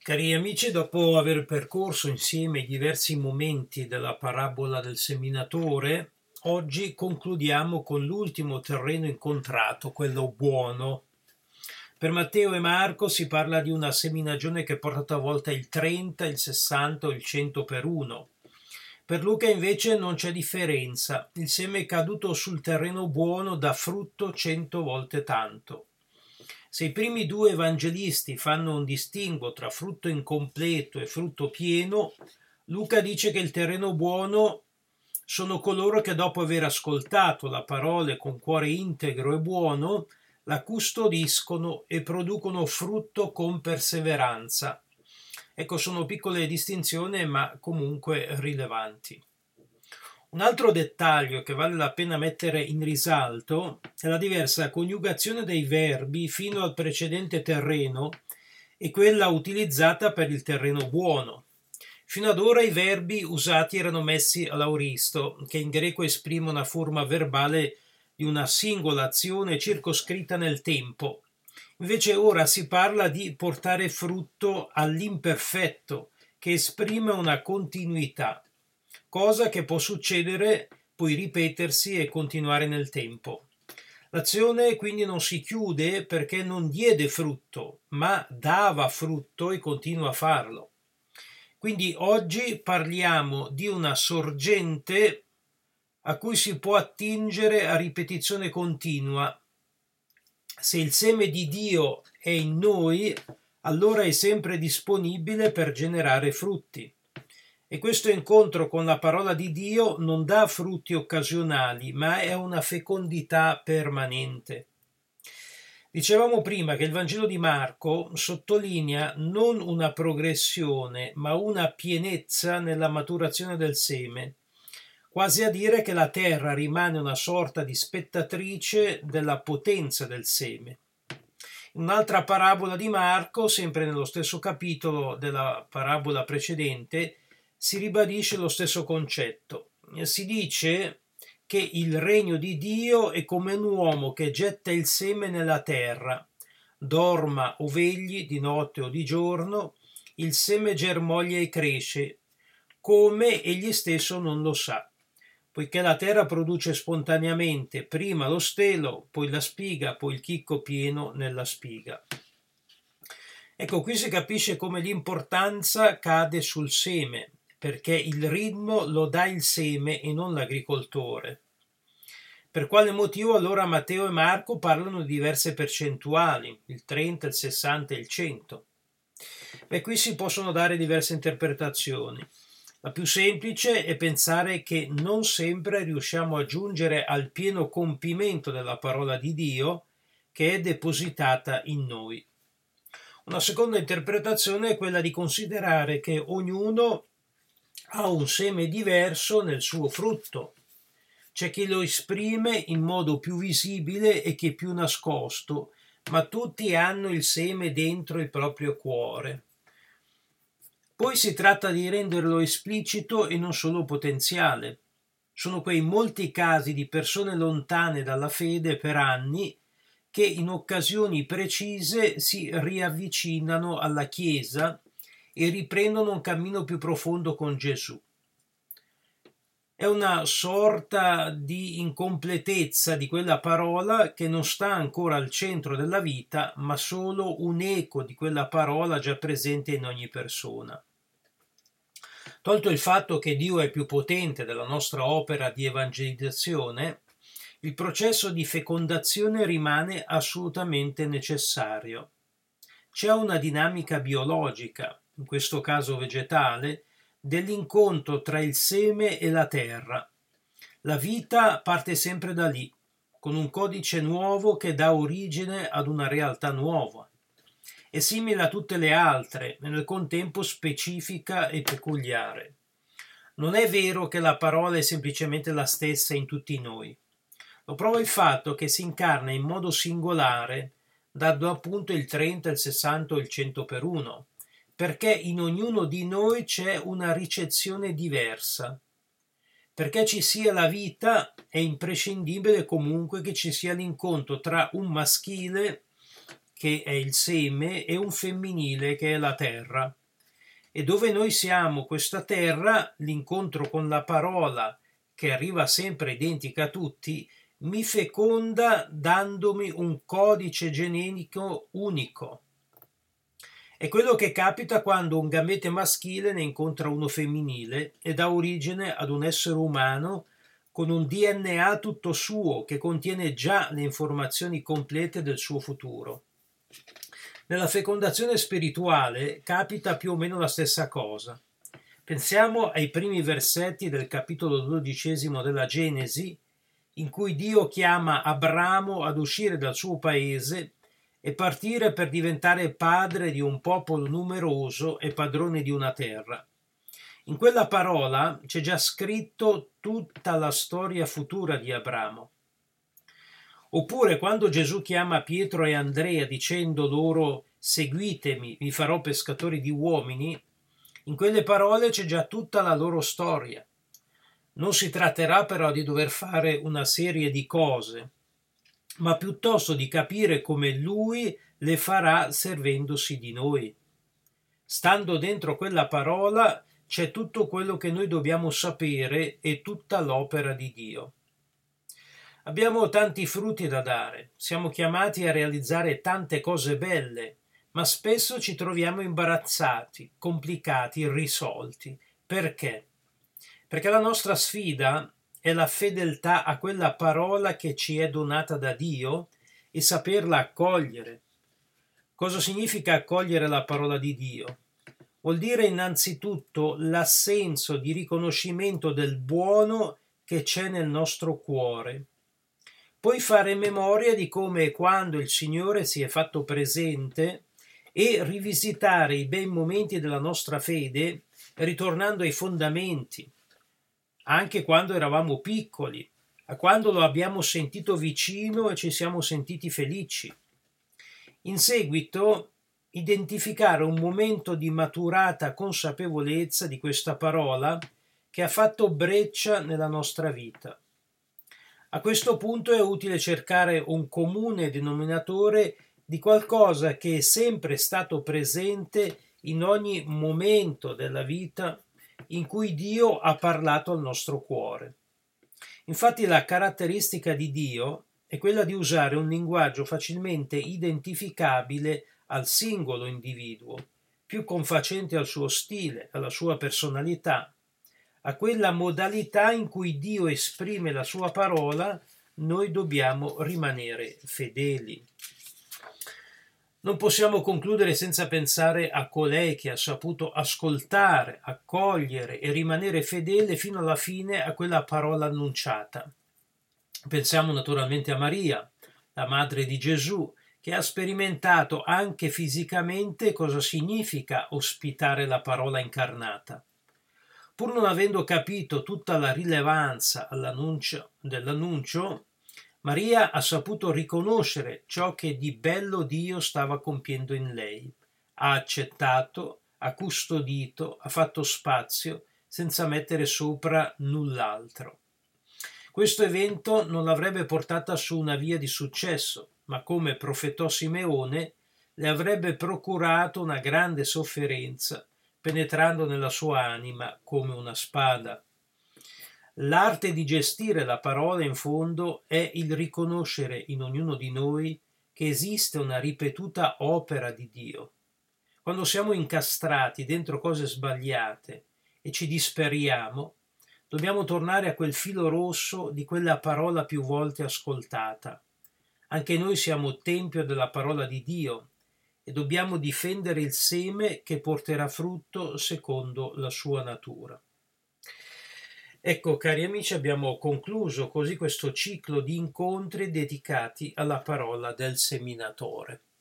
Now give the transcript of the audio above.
Cari amici, dopo aver percorso insieme i diversi momenti della parabola del seminatore, oggi concludiamo con l'ultimo terreno incontrato, quello buono. Per Matteo e Marco si parla di una seminagione che porta talvolta il 30, il 60 o il 100 per uno. Per Luca invece non c'è differenza, il seme caduto sul terreno buono dà frutto 100 volte tanto. Se i primi due evangelisti fanno un distinguo tra frutto incompleto e frutto pieno, Luca dice che il terreno buono sono coloro che dopo aver ascoltato la parola con cuore integro e buono, la custodiscono e producono frutto con perseveranza. Ecco, sono piccole distinzioni, ma comunque rilevanti. Un altro dettaglio che vale la pena mettere in risalto è la diversa coniugazione dei verbi fino al precedente terreno e quella utilizzata per il terreno buono. Fino ad ora i verbi usati erano messi all'auristo, che in greco esprime una forma verbale di una singola azione circoscritta nel tempo. Invece ora si parla di portare frutto all'imperfetto, che esprime una continuità, cosa che può succedere, poi ripetersi e continuare nel tempo. L'azione quindi non si chiude perché non diede frutto, ma dava frutto e continua a farlo. Quindi oggi parliamo di una sorgente a cui si può attingere a ripetizione continua. Se il seme di Dio è in noi, allora è sempre disponibile per generare frutti. E questo incontro con la parola di Dio non dà frutti occasionali, ma è una fecondità permanente. Dicevamo prima che il Vangelo di Marco sottolinea non una progressione, ma una pienezza nella maturazione del seme, quasi a dire che la terra rimane una sorta di spettatrice della potenza del seme. In un'altra parabola di Marco, sempre nello stesso capitolo della parabola precedente, si ribadisce lo stesso concetto. Si dice che il regno di Dio è come un uomo che getta il seme nella terra. Dorma o vegli di notte o di giorno, il seme germoglia e cresce, come egli stesso non lo sa, poiché la terra produce spontaneamente prima lo stelo, poi la spiga, poi il chicco pieno nella spiga. Ecco, qui si capisce come l'importanza cade sul seme, perché il ritmo lo dà il seme e non l'agricoltore. Per quale motivo allora Matteo e Marco parlano di diverse percentuali, il 30, il 60 e il 100? Beh, qui si possono dare diverse interpretazioni. La più semplice è pensare che non sempre riusciamo a giungere al pieno compimento della parola di Dio che è depositata in noi. Una seconda interpretazione è quella di considerare che ognuno ha un seme diverso nel suo frutto. C'è chi lo esprime in modo più visibile e chi è più nascosto, ma tutti hanno il seme dentro il proprio cuore. Poi si tratta di renderlo esplicito e non solo potenziale. Sono quei molti casi di persone lontane dalla fede per anni che in occasioni precise si riavvicinano alla Chiesa e riprendono un cammino più profondo con Gesù. È una sorta di incompletezza di quella parola che non sta ancora al centro della vita, ma solo un eco di quella parola già presente in ogni persona. Tolto il fatto che Dio è più potente della nostra opera di evangelizzazione, il processo di fecondazione rimane assolutamente necessario. C'è una dinamica biologica, in questo caso vegetale, dell'incontro tra il seme e la terra. La vita parte sempre da lì, con un codice nuovo che dà origine ad una realtà nuova. È simile a tutte le altre, e nel contempo specifica e peculiare. Non è vero che la parola è semplicemente la stessa in tutti noi. Lo prova il fatto che si incarna in modo singolare, dando appunto il 30, il 60 o il 100 per uno, perché in ognuno di noi c'è una ricezione diversa. Perché ci sia la vita è imprescindibile comunque che ci sia l'incontro tra un maschile che è il seme, e un femminile, che è la terra. E dove noi siamo, questa terra, l'incontro con la parola, che arriva sempre identica a tutti, mi feconda dandomi un codice genetico unico. È quello che capita quando un gamete maschile ne incontra uno femminile e dà origine ad un essere umano con un DNA tutto suo, che contiene già le informazioni complete del suo futuro. Nella fecondazione spirituale capita più o meno la stessa cosa. Pensiamo ai primi versetti del capitolo 12 della Genesi, in cui Dio chiama Abramo ad uscire dal suo paese e partire per diventare padre di un popolo numeroso e padrone di una terra. In quella parola c'è già scritto tutta la storia futura di Abramo. Oppure quando Gesù chiama Pietro e Andrea dicendo loro seguitemi, vi farò pescatori di uomini, in quelle parole c'è già tutta la loro storia. Non si tratterà però di dover fare una serie di cose, ma piuttosto di capire come Lui le farà servendosi di noi. Stando dentro quella parola c'è tutto quello che noi dobbiamo sapere e tutta l'opera di Dio. Abbiamo tanti frutti da dare, siamo chiamati a realizzare tante cose belle, ma spesso ci troviamo imbarazzati, complicati, irrisolti. Perché? Perché la nostra sfida è la fedeltà a quella parola che ci è donata da Dio e saperla accogliere. Cosa significa accogliere la parola di Dio? Vuol dire innanzitutto l'assenso di riconoscimento del buono che c'è nel nostro cuore. Poi fare memoria di come e quando il Signore si è fatto presente e rivisitare i bei momenti della nostra fede ritornando ai fondamenti, anche quando eravamo piccoli, a quando lo abbiamo sentito vicino e ci siamo sentiti felici. In seguito identificare un momento di maturata consapevolezza di questa parola che ha fatto breccia nella nostra vita. A questo punto è utile cercare un comune denominatore di qualcosa che è sempre stato presente in ogni momento della vita in cui Dio ha parlato al nostro cuore. Infatti la caratteristica di Dio è quella di usare un linguaggio facilmente identificabile al singolo individuo, più confacente al suo stile, alla sua personalità, a quella modalità in cui Dio esprime la sua parola. Noi dobbiamo rimanere fedeli. Non possiamo concludere senza pensare a colei che ha saputo ascoltare, accogliere e rimanere fedele fino alla fine a quella parola annunciata. Pensiamo naturalmente a Maria, la madre di Gesù, che ha sperimentato anche fisicamente cosa significa ospitare la parola incarnata. Pur non avendo capito tutta la rilevanza dell'annuncio, Maria ha saputo riconoscere ciò che di bello Dio stava compiendo in lei. Ha accettato, ha custodito, ha fatto spazio, senza mettere sopra null'altro. Questo evento non l'avrebbe portata su una via di successo, ma come profetò Simeone, le avrebbe procurato una grande sofferenza, penetrando nella sua anima come una spada. L'arte di gestire la parola, in fondo, è il riconoscere in ognuno di noi che esiste una ripetuta opera di Dio. Quando siamo incastrati dentro cose sbagliate e ci disperiamo, dobbiamo tornare a quel filo rosso di quella parola più volte ascoltata. Anche noi siamo tempio della parola di Dio e dobbiamo difendere il seme che porterà frutto secondo la sua natura. Ecco, cari amici, abbiamo concluso così questo ciclo di incontri dedicati alla parola del seminatore.